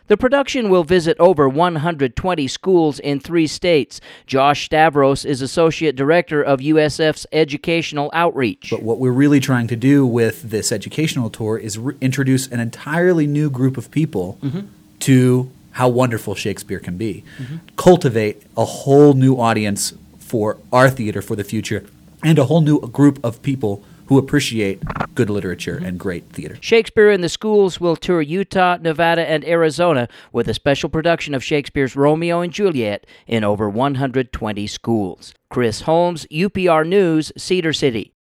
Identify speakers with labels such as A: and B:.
A: The production will visit over 120 schools in 3 states. Josh Stavros is Associate Director of USF's Educational Outreach.
B: But what we're really trying to do with this educational tour is introduce an entirely new group of people to how wonderful Shakespeare can be. Cultivate a whole new audience for our theater for the future, and a whole new group of people who appreciate good literature and great theater.
A: Shakespeare in the Schools will tour Utah, Nevada, and Arizona with a special production of Shakespeare's Romeo and Juliet in over 120 schools. Chris Holmes, UPR News, Cedar City.